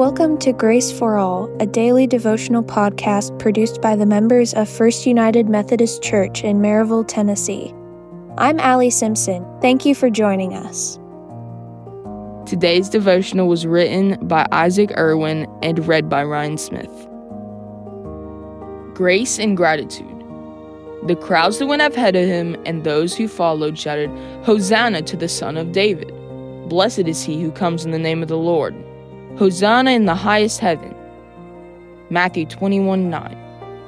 Welcome to Grace for All, a daily devotional podcast produced by the members of First United Methodist Church in Maryville, Tennessee. I'm Allie Simpson. Thank you for joining us. Today's devotional was written by Isaac Irwin and read by Ryan Smith. Grace and gratitude. The crowds that went ahead of him and those who followed shouted, "Hosanna to the Son of David! Blessed is he who comes in the name of the Lord! Hosanna in the highest heaven." Matthew 21:9.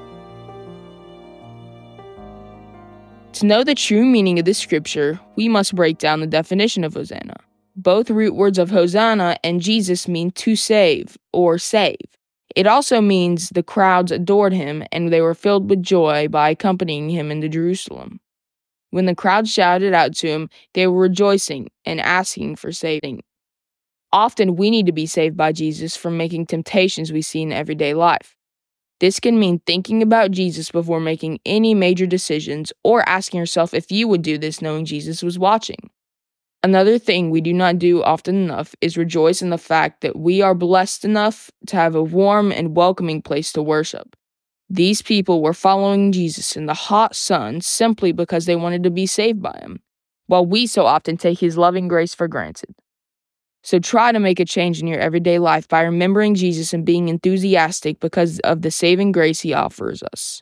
To know the true meaning of this scripture, we must break down the definition of Hosanna. Both root words of Hosanna and Jesus mean to save or save. It also means the crowds adored him and they were filled with joy by accompanying him into Jerusalem. When the crowd shouted out to him, they were rejoicing and asking for saving. Often we need to be saved by Jesus from making temptations we see in everyday life. This can mean thinking about Jesus before making any major decisions or asking yourself if you would do this knowing Jesus was watching. Another thing we do not do often enough is rejoice in the fact that we are blessed enough to have a warm and welcoming place to worship. These people were following Jesus in the hot sun simply because they wanted to be saved by him, while we so often take his loving grace for granted. So try to make a change in your everyday life by remembering Jesus and being enthusiastic because of the saving grace he offers us.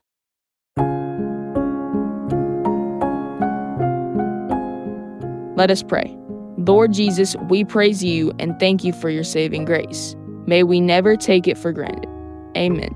Let us pray. Lord Jesus, we praise you and thank you for your saving grace. May we never take it for granted. Amen.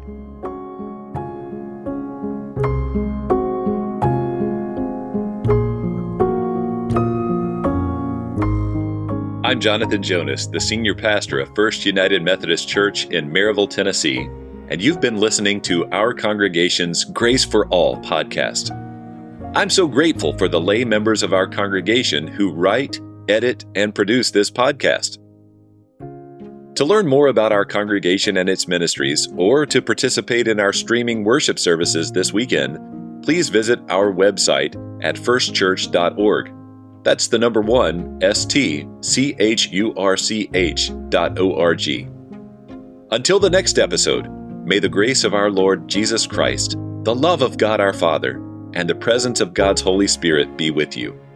I'm Jonathan Jonas, the senior pastor of First United Methodist Church in Maryville, Tennessee, and you've been listening to our congregation's Grace for All podcast. I'm so grateful for the lay members of our congregation who write, edit, and produce this podcast. To learn more about our congregation and its ministries, or to participate in our streaming worship services this weekend, please visit our website at firstchurch.org. That's the number 1, stchurch.org. Until the next episode, may the grace of our Lord Jesus Christ, the love of God our Father, and the presence of God's Holy Spirit be with you.